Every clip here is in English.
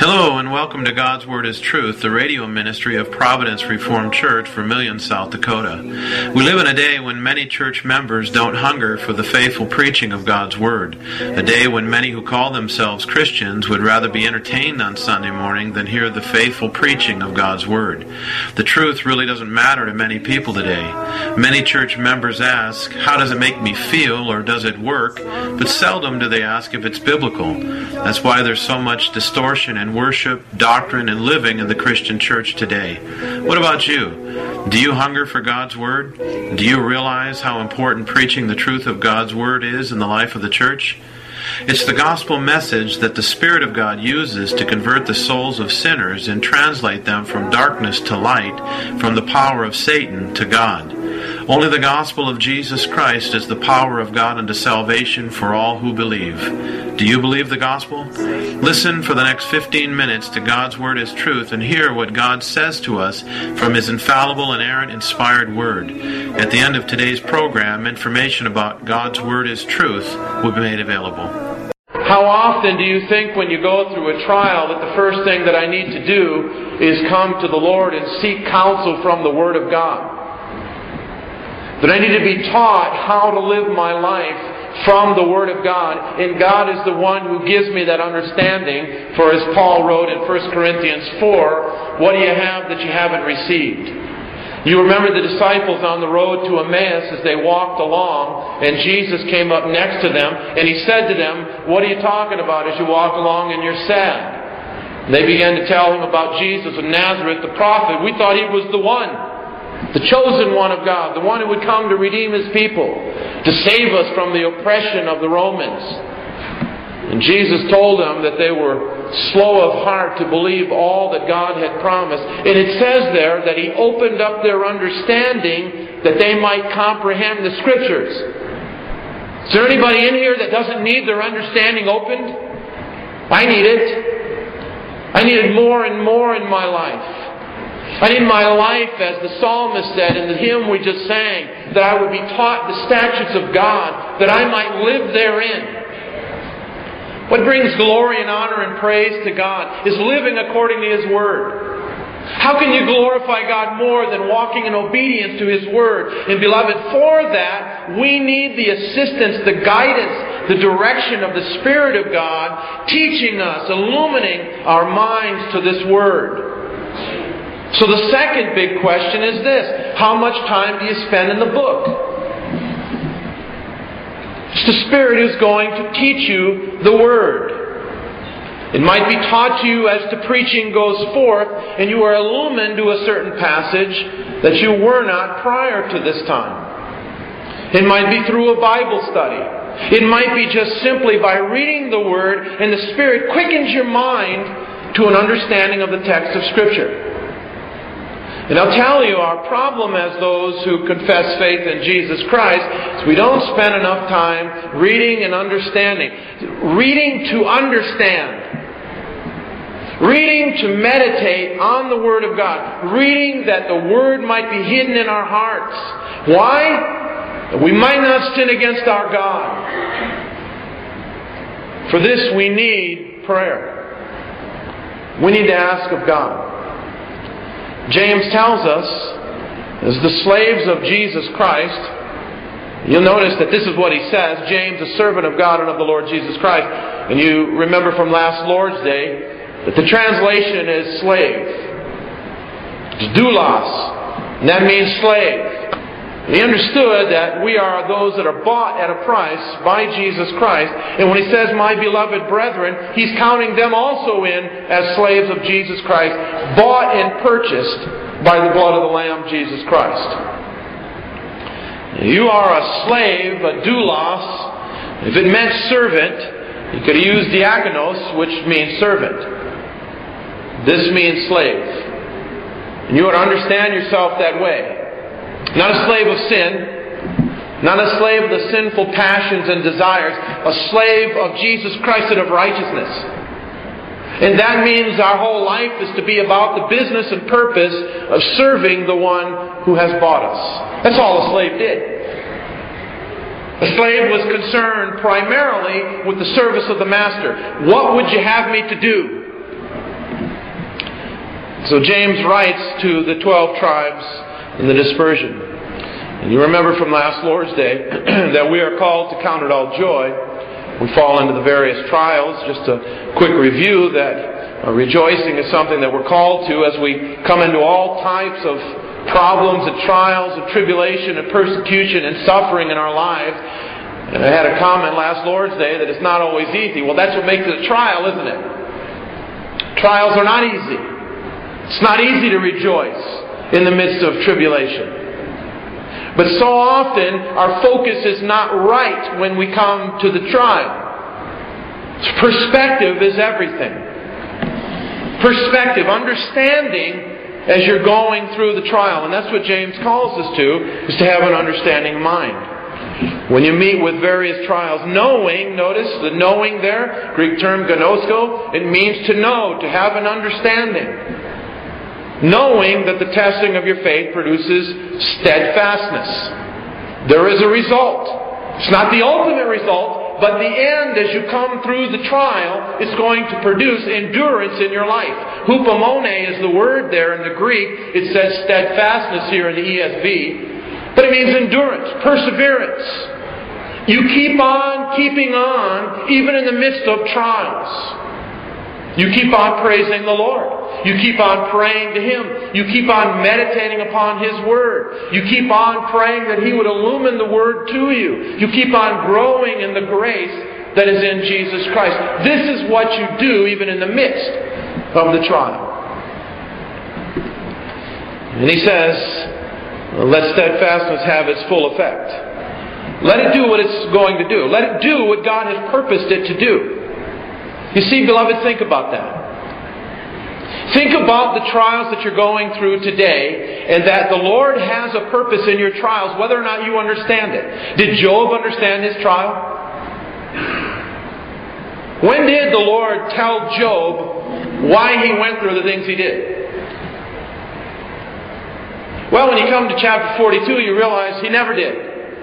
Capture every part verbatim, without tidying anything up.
Hello and welcome to God's Word is Truth, the radio ministry of Providence Reformed Church, Vermillion, South Dakota. We live in a day when many church members don't hunger for the faithful preaching of God's Word. A day when many who call themselves Christians would rather be entertained on Sunday morning than hear the faithful preaching of God's Word. The truth really doesn't matter to many people today. Many church members ask, how does it make me feel, or does it work? But seldom do they ask if it's biblical. That's why there's so much distortion and worship, doctrine, and living in the Christian church today. What about you? Do you hunger for God's Word? Do you realize how important preaching the truth of God's Word is in the life of the church? It's the gospel message that the Spirit of God uses to convert the souls of sinners and translate them from darkness to light, from the power of Satan to God. Only the gospel of Jesus Christ is the power of God unto salvation for all who believe. Do you believe the gospel? Listen for the next fifteen minutes to God's Word is Truth and hear what God says to us from His infallible, inerrant, inspired Word. At the end of today's program, information about God's Word is Truth will be made available. How often do you think when you go through a trial that the first thing that I need to do is come to the Lord and seek counsel from the Word of God? That I need to be taught how to live my life from the Word of God, and God is the one who gives me that understanding. For as Paul wrote in First Corinthians four, what do you have that you haven't received? You remember the disciples on the road to Emmaus as they walked along, and Jesus came up next to them, and He said to them, what are you talking about as you walk along and you're sad? And they began to tell Him about Jesus of Nazareth, the prophet. We thought He was the one. The chosen one of God, the one who would come to redeem His people, to save us from the oppression of the Romans. And Jesus told them that they were slow of heart to believe all that God had promised. And it says there that He opened up their understanding that they might comprehend the Scriptures. Is there anybody in here that doesn't need their understanding opened? I need it. I need it more and more in my life. I need my life, as the psalmist said in the hymn we just sang, that I would be taught the statutes of God, that I might live therein. What brings glory and honor and praise to God is living according to His Word. How can you glorify God more than walking in obedience to His Word? And beloved, for that, we need the assistance, the guidance, the direction of the Spirit of God, teaching us, illumining our minds to this Word. So the second big question is this: how much time do you spend in the book? It's the Spirit who's going to teach you the Word. It might be taught to you as the preaching goes forth, and you are illumined to a certain passage that you were not prior to this time. It might be through a Bible study. It might be just simply by reading the Word, and the Spirit quickens your mind to an understanding of the text of Scripture. And I'll tell you, our problem as those who confess faith in Jesus Christ is we don't spend enough time reading and understanding. Reading to understand. Reading to meditate on the Word of God. Reading that the Word might be hidden in our hearts. Why? That we might not sin against our God. For this we need prayer. We need to ask of God. James tells us, as the slaves of Jesus Christ, you'll notice that this is what he says, James, a servant of God and of the Lord Jesus Christ. And you remember from last Lord's Day that the translation is slave. It's doulos, and that means slave. And he understood that we are those that are bought at a price by Jesus Christ. And when he says, my beloved brethren, he's counting them also in as slaves of Jesus Christ, bought and purchased by the blood of the Lamb, Jesus Christ. You are a slave, a doulos. If it meant servant, you could use diakonos, which means servant. This means slave. And you ought to understand yourself that way. Not a slave of sin, not a slave of the sinful passions and desires, a slave of Jesus Christ and of righteousness. And that means our whole life is to be about the business and purpose of serving the one who has bought us. That's all a slave did. A slave was concerned primarily with the service of the master. What would you have me to do? So James writes to the twelve tribes in the dispersion. And you remember from last Lord's Day that we are called to count it all joy. We fall into the various trials. Just a quick review that uh, rejoicing is something that we're called to as we come into all types of problems and trials and tribulation and persecution and suffering in our lives. And I had a comment last Lord's Day that it's not always easy. Well, that's what makes it a trial, isn't it? Trials are not easy. It's not easy to rejoice in the midst of tribulation. But so often, our focus is not right when we come to the trial. Perspective is everything. Perspective, understanding as you're going through the trial. And that's what James calls us to, is to have an understanding mind. When you meet with various trials, knowing, notice the knowing there, Greek term gnosko, it means to know, to have an understanding. Knowing that the testing of your faith produces steadfastness. There is a result. It's not the ultimate result, but the end as you come through the trial is going to produce endurance in your life. Hupomone is the word there in the Greek. It says steadfastness here in the E S V. But it means endurance, perseverance. You keep on keeping on even in the midst of trials. You keep on praising the Lord. You keep on praying to Him. You keep on meditating upon His Word. You keep on praying that He would illumine the Word to you. You keep on growing in the grace that is in Jesus Christ. This is what you do even in the midst of the trial. And he says, let steadfastness have its full effect. Let it do what it's going to do. Let it do what God has purposed it to do. You see, beloved, think about that. Think about the trials that you're going through today, and that the Lord has a purpose in your trials, whether or not you understand it. Did Job understand his trial? When did the Lord tell Job why he went through the things he did? Well, when you come to chapter forty-two, you realize he never did.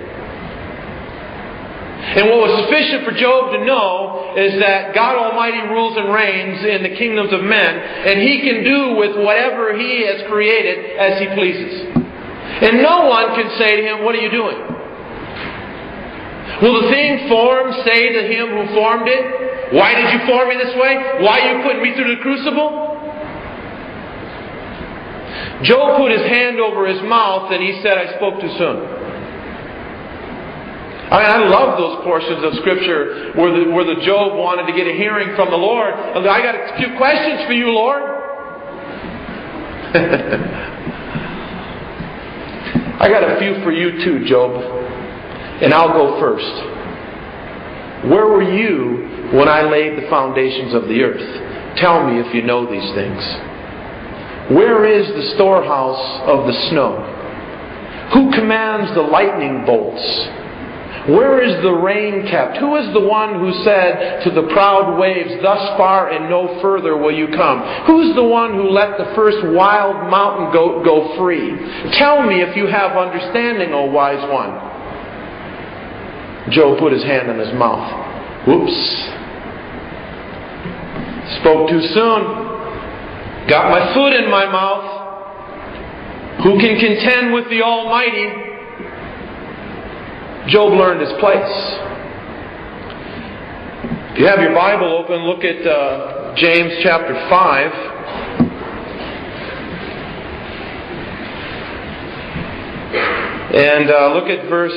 And what was sufficient for Job to know is that God Almighty rules and reigns in the kingdoms of men, and He can do with whatever He has created as He pleases. And no one can say to Him, what are you doing? Will the thing formed say to Him who formed it, why did you form me this way? Why are you putting me through the crucible? Job put his hand over his mouth and he said, I spoke too soon. I mean, I love those portions of Scripture where the, where the Job wanted to get a hearing from the Lord. I got a few questions for you, Lord. I got a few for you too, Job. And I'll go first. Where were you when I laid the foundations of the earth? Tell me if you know these things. Where is the storehouse of the snow? Who commands the lightning bolts? Where is the rain kept? Who is the one who said to the proud waves, thus far and no further will you come? Who's the one who let the first wild mountain goat go free? Tell me if you have understanding, O wise one. Job put his hand in his mouth. Whoops. Spoke too soon. Got my foot in my mouth. Who can contend with the Almighty? Job learned his place. If you have your Bible open, look at uh, James chapter five. And uh, look at verse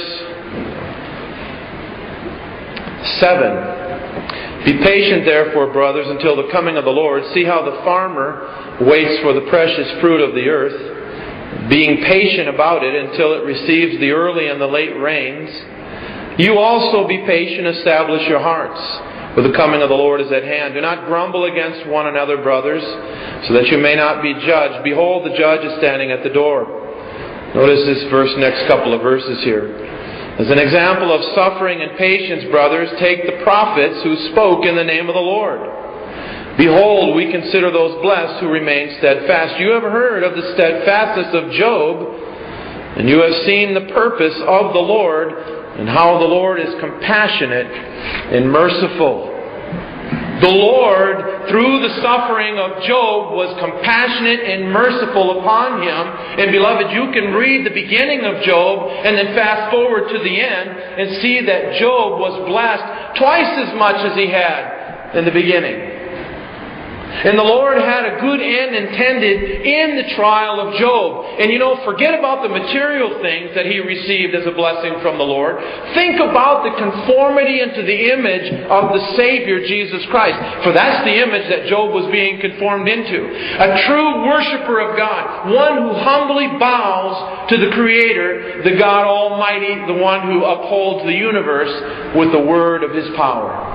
seven. Be patient, therefore, brothers, until the coming of the Lord. See how the farmer waits for the precious fruit of the earth, being patient about it until it receives the early and the late rains. You also be patient, establish your hearts, for the coming of the Lord is at hand. Do not grumble against one another, brothers, so that you may not be judged. Behold, the judge is standing at the door. Notice this verse, next couple of verses here. As an example of suffering and patience, brothers, take the prophets who spoke in the name of the Lord. Behold, we consider those blessed who remain steadfast. You have heard of the steadfastness of Job, and you have seen the purpose of the Lord, and how the Lord is compassionate and merciful. The Lord, through the suffering of Job, was compassionate and merciful upon him. And beloved, you can read the beginning of Job and then fast forward to the end and see that Job was blessed twice as much as he had in the beginning. And the Lord had a good end intended in the trial of Job. And you know, forget about the material things that he received as a blessing from the Lord. Think about the conformity into the image of the Savior, Jesus Christ. For that's the image that Job was being conformed into. A true worshiper of God. One who humbly bows to the Creator, the God Almighty, the one who upholds the universe with the word of His power.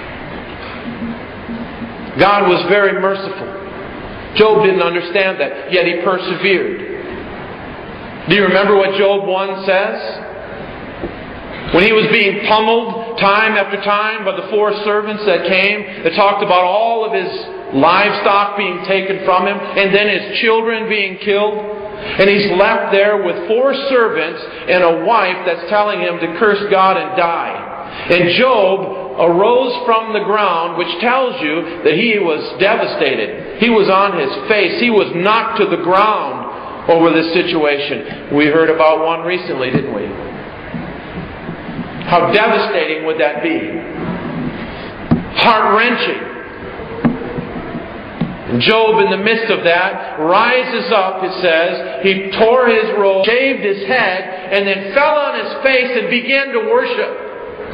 God was very merciful. Job didn't understand that, yet he persevered. Do you remember what Job one says? When he was being pummeled time after time by the four servants that came, that talked about all of his livestock being taken from him, and then his children being killed. And he's left there with four servants and a wife that's telling him to curse God and die. And Job arose from the ground, which tells you that he was devastated. He was on his face. He was knocked to the ground over this situation. We heard about one recently, didn't we? How devastating would that be? Heart-wrenching. And Job, in the midst of that, rises up, it says. He tore his robe, shaved his head, and then fell on his face and began to worship.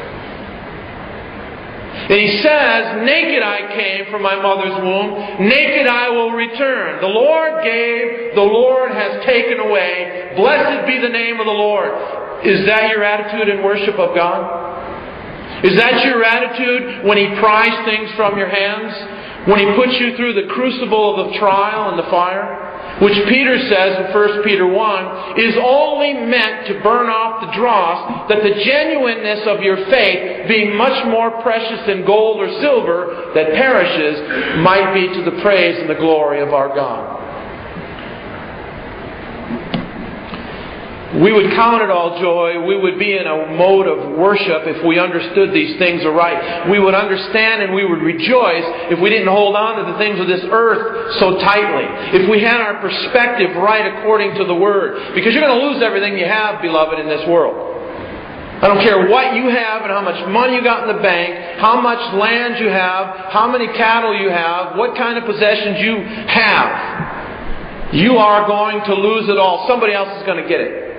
And he says, naked I came from my mother's womb, naked I will return. The Lord gave, the Lord has taken away. Blessed be the name of the Lord. Is that your attitude in worship of God? Is that your attitude when He pries things from your hands? When He puts you through the crucible of the trial and the fire? Which Peter says in First Peter one is only meant to burn off the dross, that the genuineness of your faith, being much more precious than gold or silver that perishes, might be to the praise and the glory of our God. We would count it all joy. We would be in a mode of worship if we understood these things aright. We would understand and we would rejoice if we didn't hold on to the things of this earth so tightly. If we had our perspective right according to the Word. Because you're going to lose everything you have, beloved, in this world. I don't care what you have and how much money you got in the bank, how much land you have, how many cattle you have, what kind of possessions you have. You are going to lose it all. Somebody else is going to get it.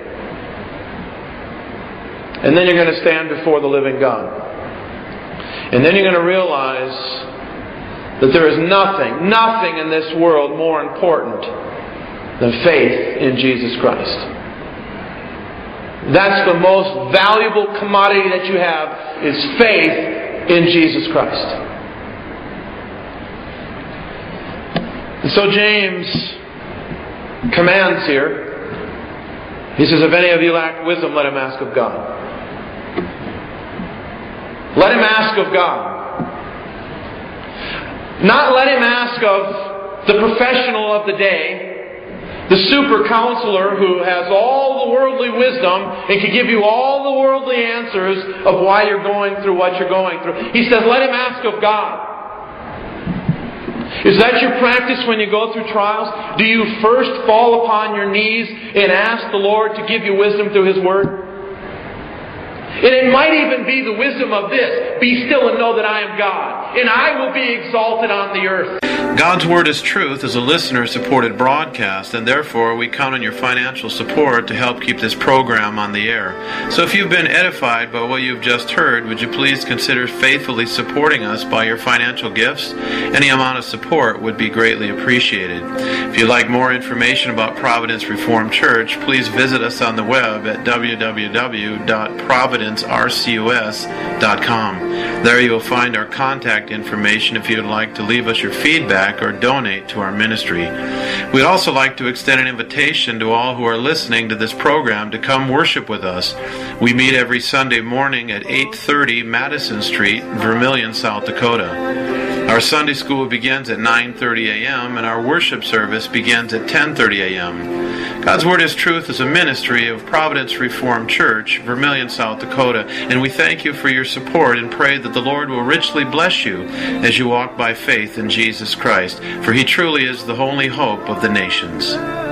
And then you're going to stand before the living God. And then you're going to realize that there is nothing, nothing in this world more important than faith in Jesus Christ. That's the most valuable commodity that you have, is faith in Jesus Christ. And so James commands here. He says, if any of you lack wisdom, let him ask of God. Let him ask of God. Not let him ask of the professional of the day, the super counselor who has all the worldly wisdom and can give you all the worldly answers of why you're going through what you're going through. He says, let him ask of God. Is that your practice when you go through trials? Do you first fall upon your knees and ask the Lord to give you wisdom through His Word? And it might even be the wisdom of this: be still and know that I am God, and I will be exalted on the earth. God's Word is Truth is a listener-supported broadcast, and therefore we count on your financial support to help keep this program on the air. So if you've been edified by what you've just heard, would you please consider faithfully supporting us by your financial gifts? Any amount of support would be greatly appreciated. If you'd like more information about Providence Reformed Church, please visit us on the web at w w w dot providence r c u s dot com. There you will find our contact information if you'd like to leave us your feedback or donate to our ministry. We'd also like to extend an invitation to all who are listening to this program to come worship with us. We meet every Sunday morning at eight thirty Madison Street, Vermillion, South Dakota. Our Sunday school begins at nine thirty a.m. and our worship service begins at ten thirty a.m. God's Word is Truth is a ministry of Providence Reformed Church, Vermilion, South Dakota, and we thank you for your support and pray that the Lord will richly bless you as you walk by faith in Jesus Christ, for He truly is the only hope of the nations.